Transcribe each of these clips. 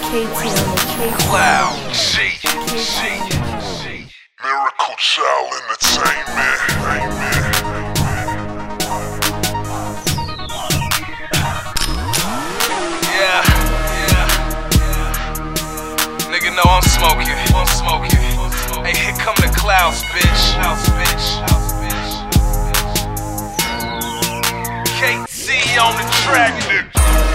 Cloud G. Miracle Child Entertainment. Yeah. Nigga know I'm smoking. Hey, here come the clouds, bitch. KT on the track, nigga.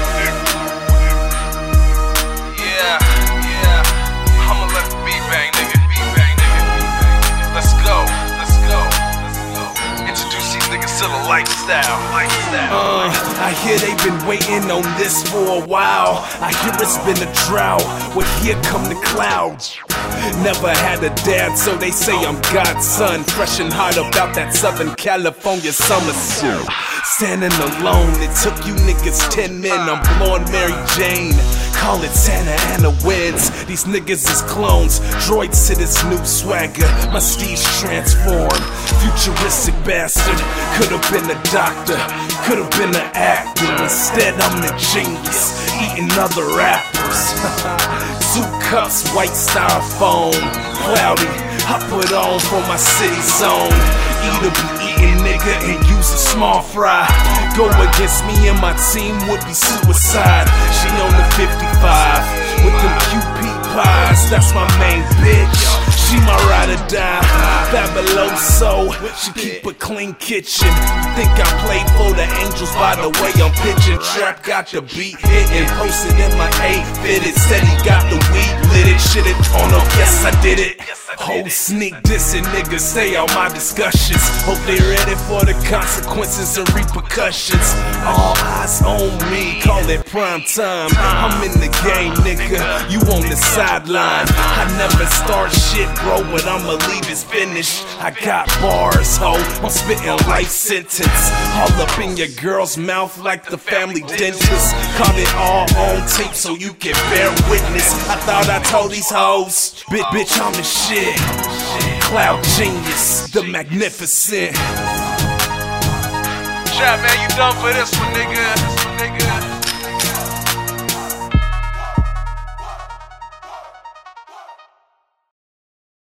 Yeah. I'ma let the beat bang, nigga. Let's go. Introduce these niggas to the lifestyle. I hear they've been waiting on this for a while. I hear it's been a drought. Well, here come the clouds. Never had a dad, so they say I'm God's son. Fresh and hot about that Southern California summer suit. Standing alone, it took you niggas 10 men. I'm blowing Mary Jane. Call it Santa Ana wins. These niggas is clones, droids to this new swagger. My steeds transformed, futuristic bastard. Could've been a doctor, could've been an actor. Instead I'm the genius, eating other rappers. Two cups, white styrofoam, cloudy. I put on for my city zone. Eat or be eating, nigga, and use a small fry. Go against me and my team would be suicide. She on the 55 with them QP pies. That's my main bitch. She my ride or die. Fabuloso, she keep a clean kitchen. Think I played for the Angels by the way I'm pitching. Trap got the beat hitting, posted in my 8 fitted. Said he got the weed lit it. Shit it on up, yes I did it. Whole sneak dissing niggas, stay out my discussions. Hope they ready for the consequences and repercussions. All eyes on me, call it prime time. I'm in the game, nigga, you on the sideline. I never start shit, bro, but I'ma leave it finished. I got bars, ho, I'm spitting life sentence. All up in your girl's mouth like the family dentist. Caught it all on tape so you can bear witness. I thought I told these hoes, bitch, I'm the shit. Cloud genius, the magnificent. Chat, man, you done for this one, nigga.